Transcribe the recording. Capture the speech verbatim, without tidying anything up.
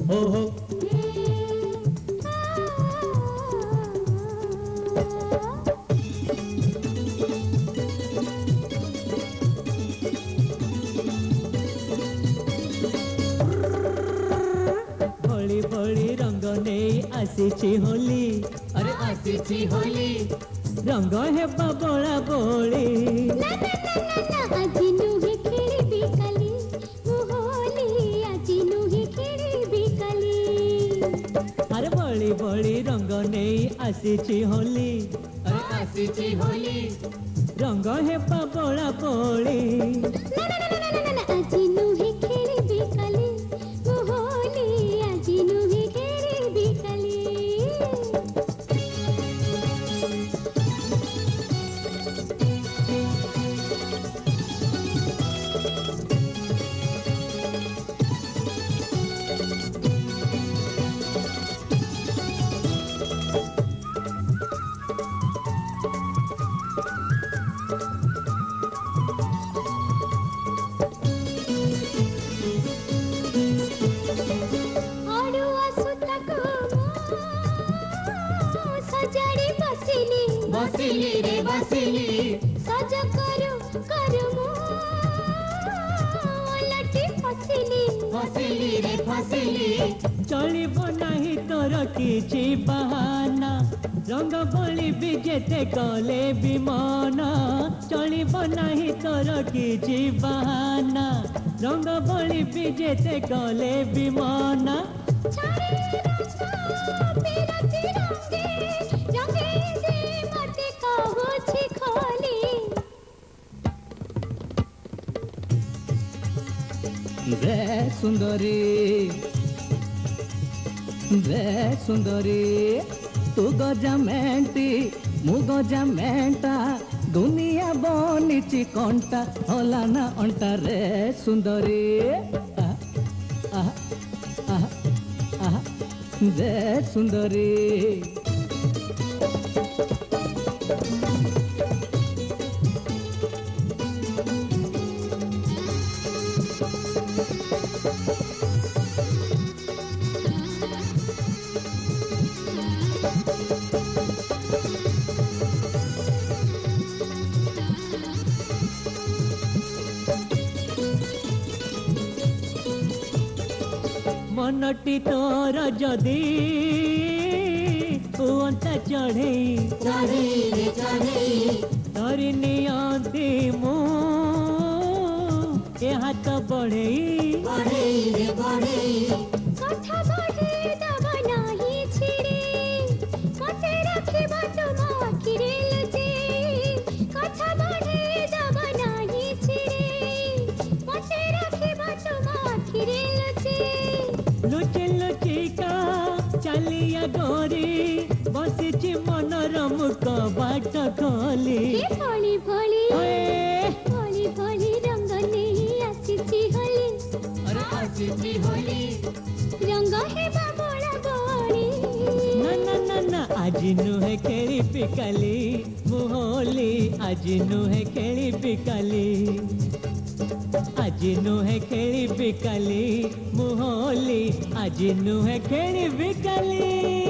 हो हो। भोली भोली रंग नहीं आसीची होली, अरे आसीची होली रंग है बड़ा बोली। ना ना ना ना ना आजी नुहे खेळी काली होली, आजी नुहे खेळी काली। अरे भोली भोली रंग नहीं आसीची होली, अरे आसीची होली रंग है बड़ा बोली। ना ना ना ना ना ना आजी नुहे खेळी काली होली, आजी नुहे खेळी काली। बसिली रे बसिली सज करू करू मो लटी फसिली फसिली रे फसिली। चलिब नहीं तोर किछि बहाना, रंग बोली भी जेते कले भी मना। चलिब नहीं तोर किछि बहाना, रंग बोली भी जेते कले भी मना। वे सुंदरी वे सुंदरी तू गजामेंटी मु गजामेंटा, दुनिया बनिची कंटा होला ना अंटा रे सुंदरी। आह, आह, आह, आह, वे सुंदरी मनटी तोर जदी हुअंता चढ़े चढ़े रे चढ़े धरी नियंती मु ए हाथ बढ़े बढ़े रे बढ़े। कथा बढ़े दब नाही छिड़े कते रखिबा तुम आखिरे लजे। कथा बढ़े दब नाही छिड़े कते रखिबा तुम आखिरे लजे। लुचि लुचिका चलिया गोरी बसिछि मनोरम कबाट खोली। भोली भोली ओए भोली भोली रंग नहीं आसीची होली, अरे आसीची होली रंग है बड़ा बोली। ना ना ना ना आज नुहे खेली पिकाली मुहोली, आज नुहे खेली पिकाली, आज नुहे खेली पिकाली मुहोली, आज नुहे खेली पिकाली।